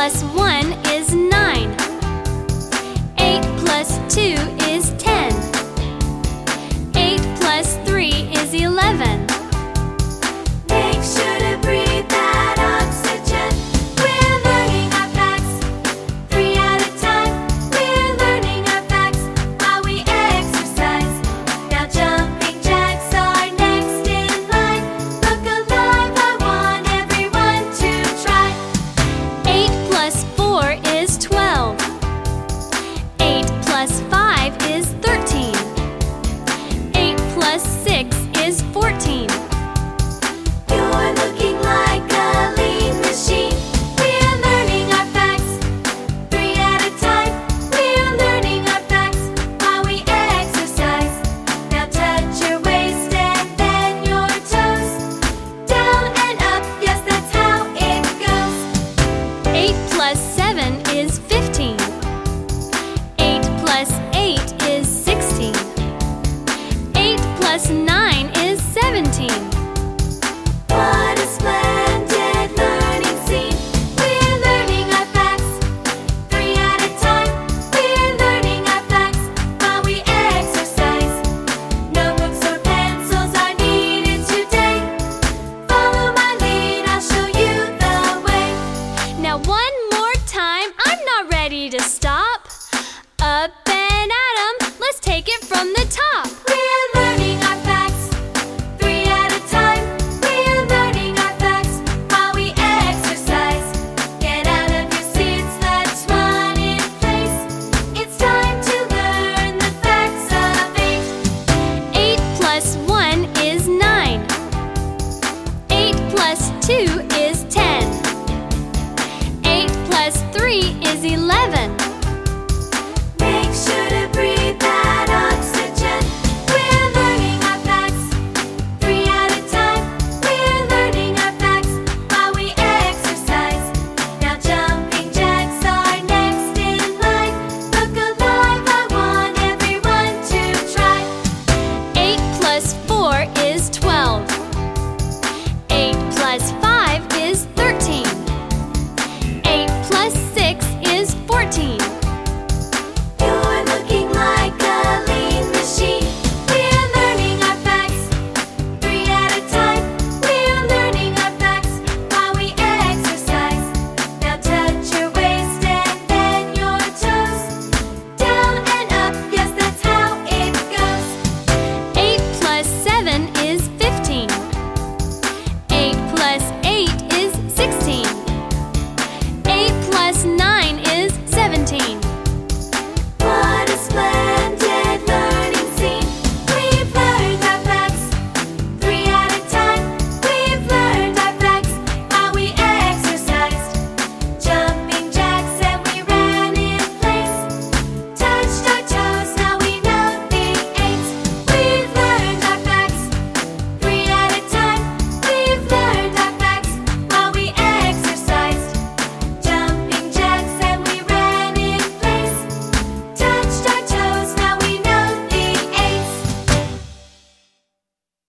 plus 1 is 9. 8 plus 2 is 10. 8 plus 3 is 11. Make sure to breathe that oxygen. We're learning our facts, 3 at a time. We're learning our facts while we exercise. Now jumping jacks are next in line. Look alive, I want everyone to try. 8 plus 4 is 12. 8 plus 5 is 13. 8 plus 6 is 14. You're looking like a lean machine. We're learning our facts, 3 at a time. We're learning our facts while we exercise. Now touch your waist and then your toes. Down and up, yes, that's how it goes. 8 plus 7 is 15. 8 plus 8 is 16. 8 plus 9 is 17. What a splendid learning scene. We're learning our facts, 3 at a time. We're learning our facts while we exercise. Notebooks or pencils are needed today. Follow my lead, I'll show you the way. Now one more time, I'm not ready to stop. Up and at 'em, let's take it from the top.